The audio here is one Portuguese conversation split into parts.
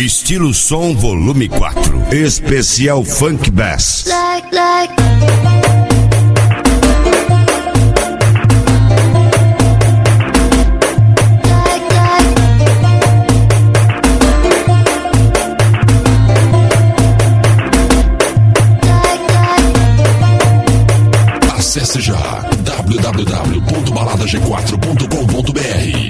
Estilo Som Volume 4. Especial Funk Bass. Acesse já www.baladag4.com.br.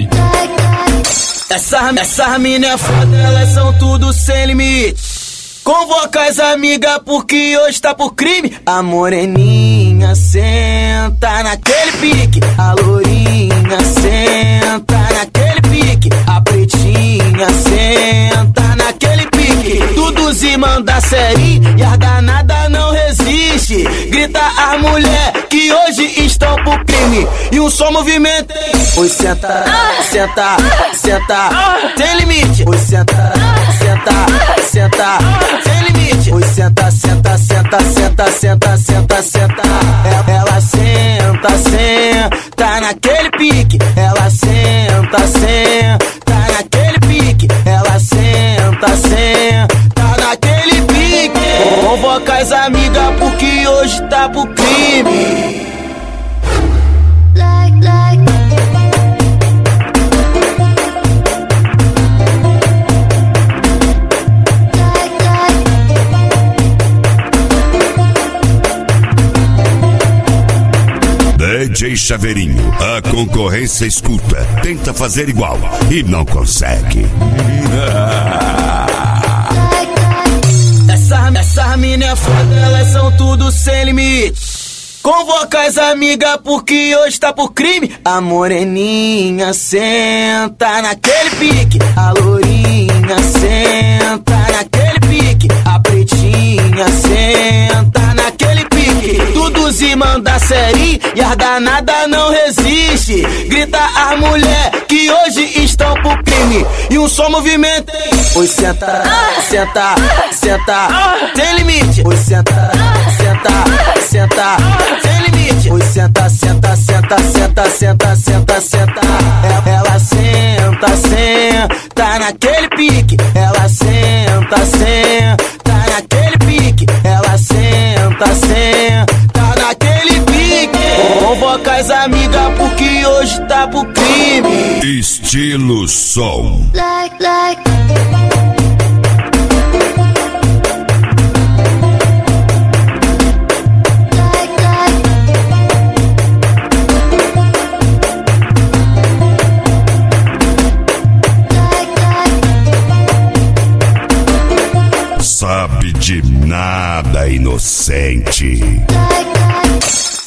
Essa mina é foda, elas são tudo sem limite. Convoca as amigas porque hoje tá por crime. A moreninha senta naquele pique, a lourinha senta naquele pique, a pretinha senta naquele pique. Tudo se manda série e as danada não resiste. Grita as mulher que hoje estão por crime e um só movimento. Oi, senta, senta, senta, sem limite. Oi, senta, senta, senta, sem limite. Oi, senta, senta, senta, senta, senta, senta, senta. Ela senta, senta naquele pique. Ela senta, senta naquele pique. Ela senta, senta naquele pique. Convoca as amigas porque hoje tá pro crime. DJ Chaveirinho, a concorrência escuta, tenta fazer igual e não consegue. Essa mina é foda, elas são tudo sem limite. Convoca as amigas porque hoje tá por crime. A moreninha senta naquele pique, a lourinha senta naquele pique, a pretinha senta naquele pique. Tudo se manda série e as danada não resiste. Grita as mulher que hoje estão por crime e um só movimento. Oi, senta, senta, senta, sem limite. Oi, senta, senta, senta, sem limite. Oi, senta, senta, senta, senta, senta, senta, senta. Ela senta, senta naquele pique. Ela senta, senta naquele pique. Ela senta, senta naquele pique. Convoca as amigas porque hoje tá pro crime. Estilo Som. Sabe de nada, inocente.